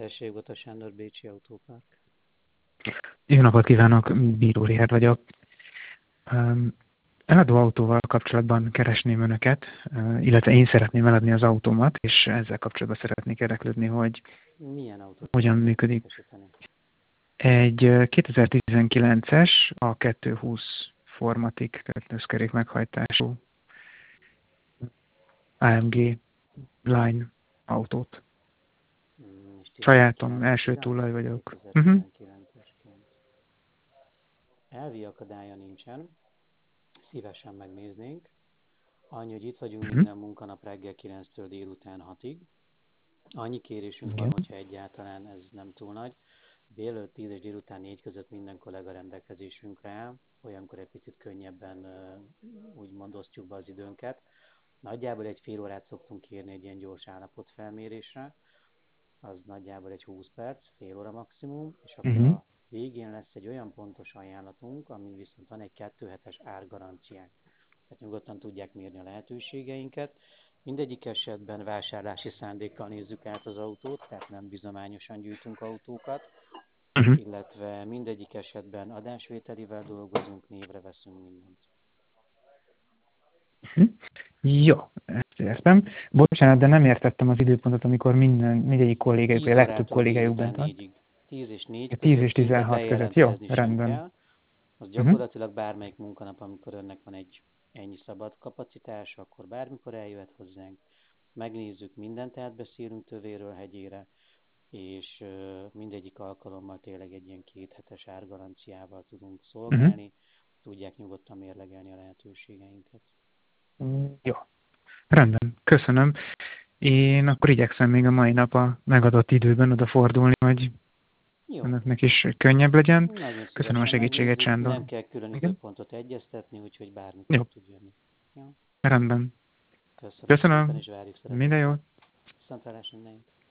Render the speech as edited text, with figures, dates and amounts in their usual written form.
Tessék, Bota Sándor, Bécsi Autópark. Jó napot kívánok, Bíró Richard vagyok. Eladó autóval kapcsolatban keresném Önöket, illetve én szeretném eladni az autómat, és ezzel kapcsolatban szeretnék érdeklődni, hogy Milyen autót hogyan szeretnék működik. értékesíteni? Egy 2019-es, a 220 Formatic, tehát összkerék meghajtású AMG Line autót. És Sajátom, 19-es, első igaz? tulaj vagyok. 2019-esként. Elvi akadálya nincsen, szívesen megnéznénk. Annyi, hogy itt vagyunk minden munkanap reggel 9-től délután 6-ig. Annyi kérésünk van, Igen. hogyha egyáltalán ez nem túl nagy. Délelőtt 10 és délután 4 között minden kollega rendelkezésünkre áll. Olyankor egy picit könnyebben úgymond osztjuk be az időnket. Nagyjából egy fél órát szoktunk kérni egy ilyen gyors állapotfelmérésre. Az nagyjából egy 20 perc, fél óra maximum, és akkor a végén lesz egy olyan pontos ajánlatunk, ami viszont van egy 2 hetes árgaranciánk. Tehát nyugodtan tudják mérni a lehetőségeinket. Mindegyik esetben vásárlási szándékkal nézzük át az autót, tehát nem bizományosan gyűjtünk autókat, illetve mindegyik esetben adásvételivel dolgozunk, névre veszünk mindent. Jó, ezt értem. Bocsánat, de nem értettem az időpontot, amikor mindegyik kollégájuk, vagy 10 a legtöbb órától kollégájuk délután bent van. 4-ig. 10 és 4 10 között és szinte 16 között. Jó, bejelentkezni sem rendben. kell. Az gyakorlatilag bármelyik munkanap, amikor önnek van egy ennyi szabad kapacitása, akkor bármikor eljöhet hozzánk. Megnézzük, mindent átbeszélünk tövéről hegyére, és mindegyik alkalommal tényleg egy ilyen 2 hetes árgaranciával tudunk szolgálni. Tudják nyugodtan mérlegelni a lehetőségeinket. Jó, rendben, köszönöm. Én akkor igyekszem még a mai nap a megadott időben odafordulni, hogy Jó, önöknek is könnyebb legyen. nagyon Köszönöm a szívesen segítséget, megnézzük, Sándor. nem kell külön Igen? időpontot egyeztetni, úgyhogy bármikor Jó, tud jönni. Jó? rendben. Köszönöm szépen, Köszönöm. és várjuk Minden szeretettel. jót. Viszontlátásra mindenit.